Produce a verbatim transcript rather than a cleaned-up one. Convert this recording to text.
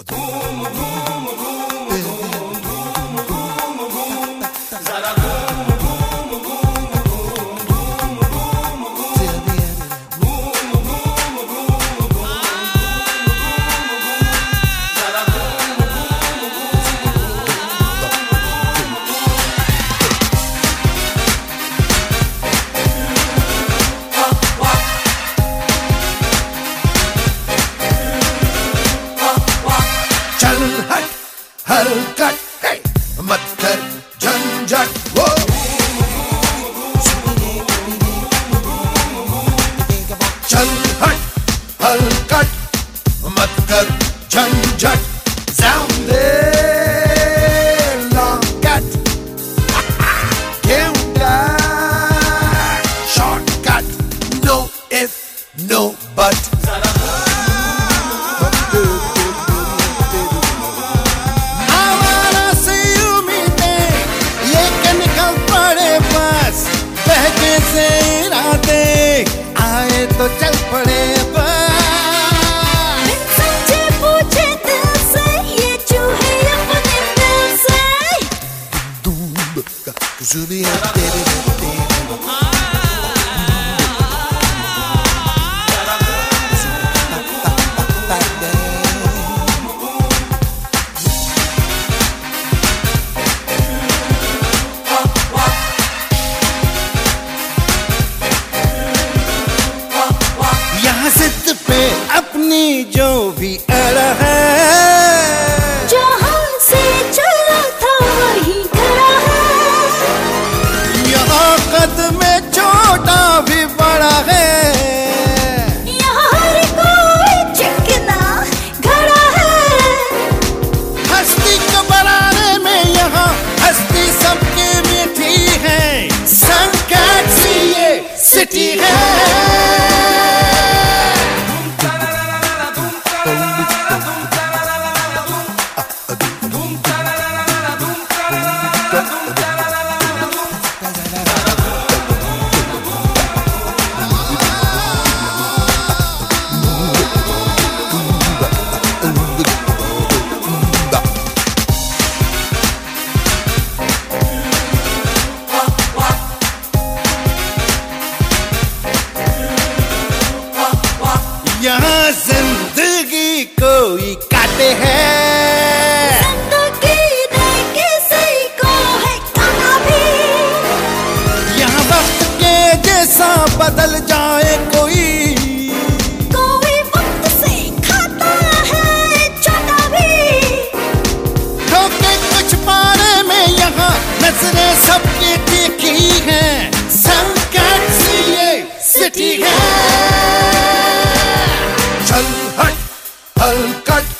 हलकट hey, मत कर झंझट वो चल हट हलकट मत कर झंझट sounde longcut came back shortcut no if no but से इरादे आए तो चल पड़े बिन समझे पूछे दिल से ये चूहे अपने दिल से दूब का जुनिया तेरे तेरे जिद पे अपनी जो भी अड़ा है जहाँ से चला था वहीं खड़ा है यहाँ कद में छोटा भी बड़ा है यहाँ हर कोई चिकना खड़ा है हस्ती को बनाने में यहाँ हस्ती सबके मीठी है संकट सी ये सिटी है यहाँ जिंदगी कोई काटे है जिंदगी ने किसी को है खाना भी यहाँ वक्त के जैसा बदल जाए कोई कोई वक्त से खाता है छोटा भी ठोके कुछ पारे में यहाँ नजरें सबकी तीखी हैं संकट सी ये सिटी है चल हट हलकट